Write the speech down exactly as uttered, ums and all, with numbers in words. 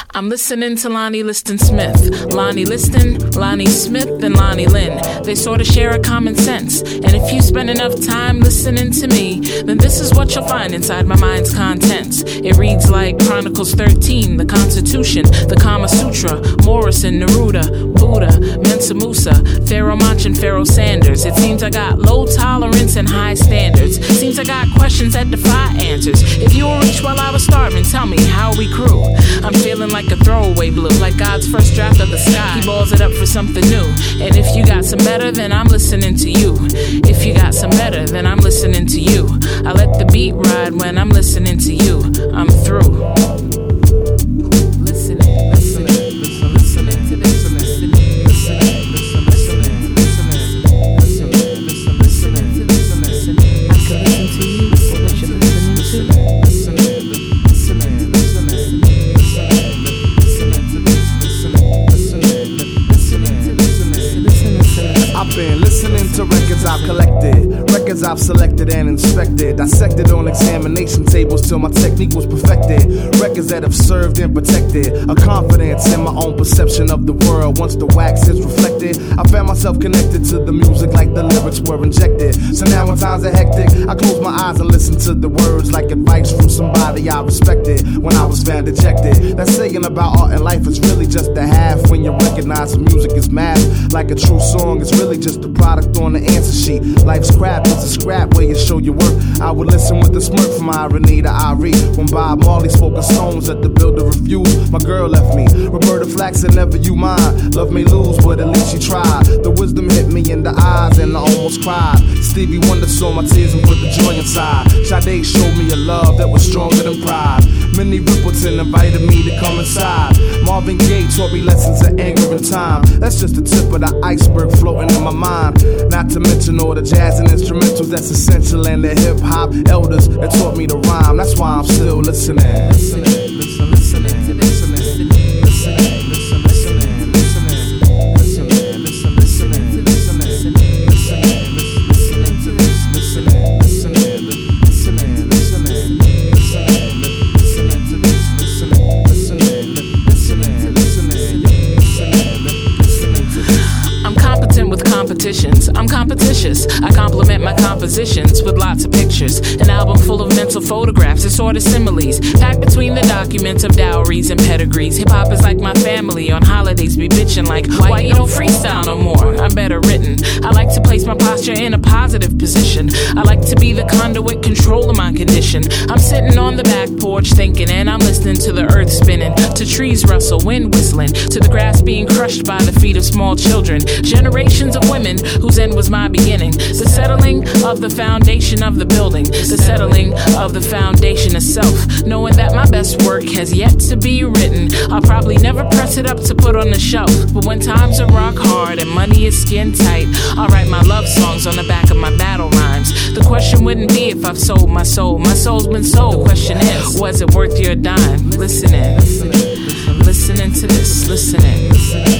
I'm listening to Lonnie Liston Smith. Lonnie Liston, Lonnie Smith, and Lonnie Lynn. They sort of share a common sense. And if you spend enough time listening to me, then this is what you'll find inside my mind's contents. It reads like Chronicles thirteen, the Constitution, the Kama Sutra, Morrison, Neruda, Buddha, Mensa Musa, Pharaoh Monch, and Pharaoh Sanders. It seems I got low tolerance and high standards. Seems I got questions that defy answers. If you were rich while I was starving, tell me, how we crew? I'm feeling like a throwaway blue, like God's first draft of the sky. He balls it up for something new. And if you got some better, then I'm listening to you. If you got some better, then I'm listening to you. I let the beat ride when I'm listening to you. I'm through. Listening, listening, listening, listening to this, listening, listening, listening, listening, listening, listening, listening to this, listening. I can listen to you, what you're listening to. I've been listening to records I've collected, records I've selected and inspected, dissected on examination tables till my technique was perfected, records that have served and protected a confidence in my own perception of the world. Once the wax is reflected, I found myself connected to the music like the lyrics were injected. So now when times are hectic, I close my eyes and listen to the words like advice from somebody I respected when I was found dejected. That saying about art and life is really just a half. When you recognize the music is math, like a true song, it's really just a product on the answer sheet. Life's crap, it's a scrap where you show your work. I would listen with a smirk from irony to Irie when Bob Marley spoke of songs that the builder refused. My girl left me. Roberta Flack said never you mind. Love may lose, but at least she tried. The wisdom hit me in the eyes and I almost cried. Stevie Wonder saw my tears and put the joy inside. Sade showed me a love that was stronger than pride. Minnie Riperton invited me to come inside. Marvin Gaye taught me lessons of anger and time. That's just the tip of the iceberg floating in my mind. Not to mention all the jazz and instrumentals that's essential, and the hip hop elders that taught me to rhyme. That's why I'm still listening. Listening, listening, listening to this, listening, listening, listening, listening, listening, listening, listening, listening to this, listening, listening, listening to this, listening, listening, listening, listening, listening to this, listening, listening, listening, listening, listening to this. I'm competent with competitions. I'm competitious. I compliment my compositions with lots of pictures. An album full of mental photographs and sort of similes, packed between the documents of dowries and pedigrees. Hip hop is like my family. On holidays be bitching like, why you don't freestyle no more? I'm better written. I like to place my posture in a positive position. I like to be the conduit controlling my condition. I'm sitting on the back porch thinking, and I'm listening to the earth spinning, to trees rustle, wind whistling, to the grass being crushed by the feet of small children. Generations of women whose end was my beginning. The settling of the foundation of the building. The settling of the foundation itself. Knowing that my best work has yet to be written. I'll probably never press it up to put on the shelf. But when times are rock hard and money is skin tight, I'll write my love songs on the back of my battle rhymes. The question wouldn't be if I've sold my soul. My soul's been sold. The question is, was it worth your dime? Listening, listening, listening to this, listening.